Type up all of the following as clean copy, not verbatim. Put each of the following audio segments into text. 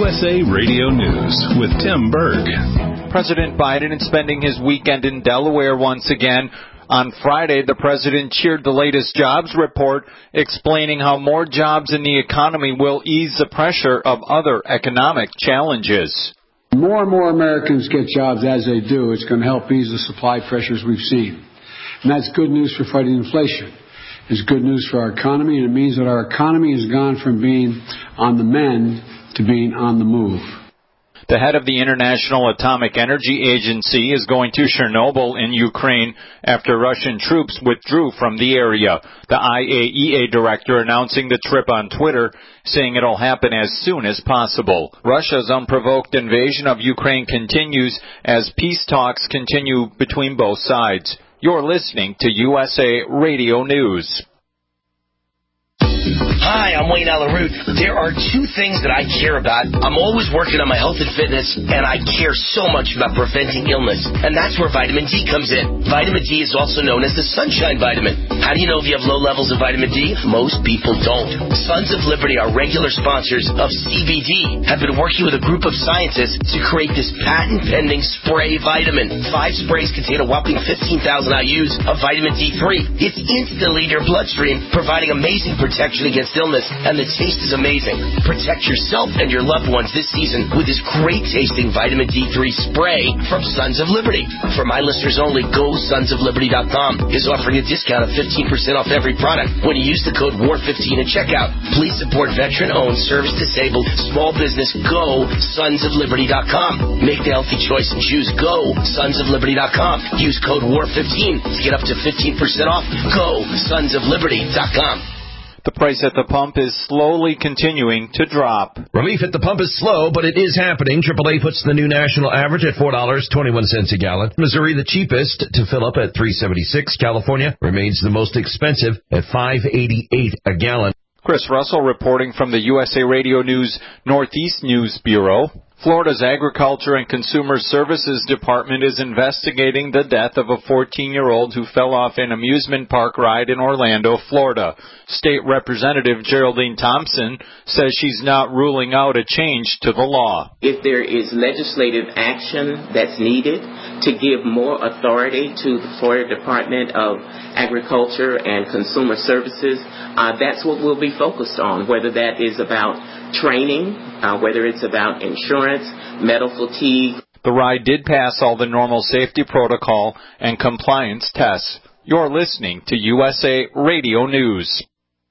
USA Radio News with Tim Berg. President Biden is spending his weekend in Delaware once again. On Friday, the president cheered the latest jobs report, explaining how more jobs in the economy will ease the pressure of other economic challenges. More and more Americans get jobs as they do. It's going to help ease the supply pressures we've seen. And that's good news for fighting inflation. It's good news for our economy, and it means that our economy has gone from being on the mend to being on the move. The head of the International Atomic Energy Agency is going to Chernobyl in Ukraine after Russian troops withdrew from the area. The IAEA director announcing the trip on Twitter, saying it'll happen as soon as possible. Russia's unprovoked invasion of Ukraine continues as peace talks continue between both sides. You're listening to USA Radio News. Hi, I'm Wayne Alaroot. There are two things that I care about. I'm always working on my health and fitness, and I care so much about preventing illness. And that's where vitamin D comes in. Vitamin D is also known as the sunshine vitamin. How do you know if you have low levels of vitamin D? Most people don't. Sons of Liberty, our regular sponsors of CBD, have been working with a group of scientists to create this patent-pending spray vitamin. 5 sprays contain a whopping 15,000 IUs of vitamin D3. It's instantly in your bloodstream, providing amazing protection against illness, and the taste is amazing. Protect yourself and your loved ones this season with this great-tasting vitamin D3 spray from Sons of Liberty. For my listeners only, GoSonsOfLiberty.com is offering a discount of 15% off every product when you use the code WAR15 at checkout. Please support veteran-owned, service-disabled, small business. GoSonsOfLiberty.com. Make the healthy choice and choose GoSonsOfLiberty.com. Use code WAR15 to get up to 15% off. GoSonsOfLiberty.com. The price at the pump is slowly continuing to drop. Relief at the pump is slow, but it is happening. AAA puts the new national average at $4.21 a gallon. Missouri, the cheapest to fill up at $3.76. California remains the most expensive at $5.88 a gallon. Chris Russell reporting from the USA Radio News Northeast News Bureau. Florida's Agriculture and Consumer Services Department is investigating the death of a 14-year-old who fell off an amusement park ride in Orlando, Florida. State Representative Geraldine Thompson says she's not ruling out a change to the law. If there is legislative action that's needed to give more authority to the Florida Department of Agriculture and Consumer Services, that's what we'll be focused on, whether that is about training, whether it's about insurance, medical fatigue. The ride did pass all the normal safety protocol and compliance tests. You're listening to USA Radio News.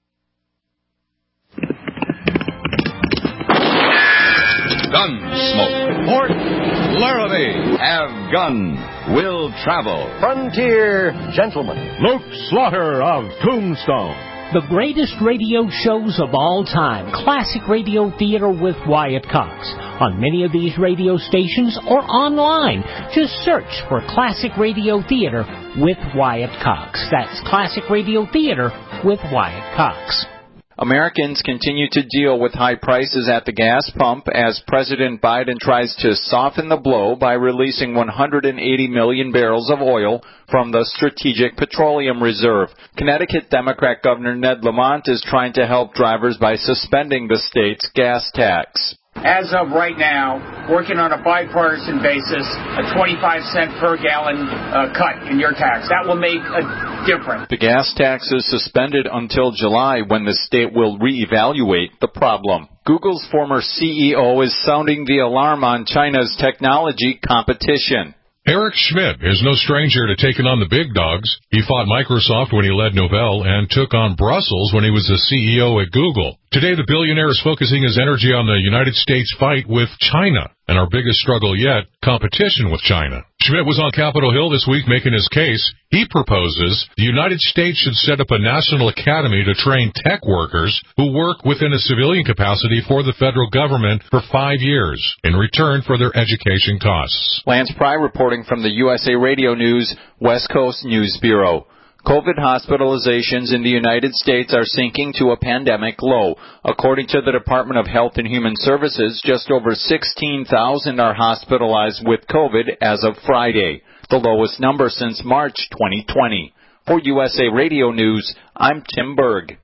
Gunsmoke. Port Laramie. Have gun. Will travel. Frontier Gentleman. Luke Slaughter of Tombstone. The greatest radio shows of all time, Classic Radio Theater with Wyatt Cox. On many of these radio stations or online, just search for Classic Radio Theater with Wyatt Cox. That's Classic Radio Theater with Wyatt Cox. Americans continue to deal with high prices at the gas pump as President Biden tries to soften the blow by releasing 180 million barrels of oil from the Strategic Petroleum Reserve. Connecticut Democrat Governor Ned Lamont is trying to help drivers by suspending the state's gas tax. As of right now, working on a bipartisan basis, a 25-cent per gallon cut in your tax. That will make a difference. The gas tax is suspended until July when the state will reevaluate the problem. Google's former CEO is sounding the alarm on China's technology competition. Eric Schmidt is no stranger to taking on the big dogs. He fought Microsoft when he led Novell and took on Brussels when he was the CEO at Google. Today, the billionaire is focusing his energy on the United States' fight with China, and our biggest struggle yet, competition with China. Schmidt was on Capitol Hill this week making his case. He proposes the United States should set up a national academy to train tech workers who work within a civilian capacity for the federal government for 5 years in return for their education costs. Lance Pry reporting from the USA Radio News West Coast News Bureau. COVID hospitalizations in the United States are sinking to a pandemic low. According to the Department of Health and Human Services, just over 16,000 are hospitalized with COVID as of Friday, the lowest number since March 2020. For USA Radio News, I'm Tim Berg.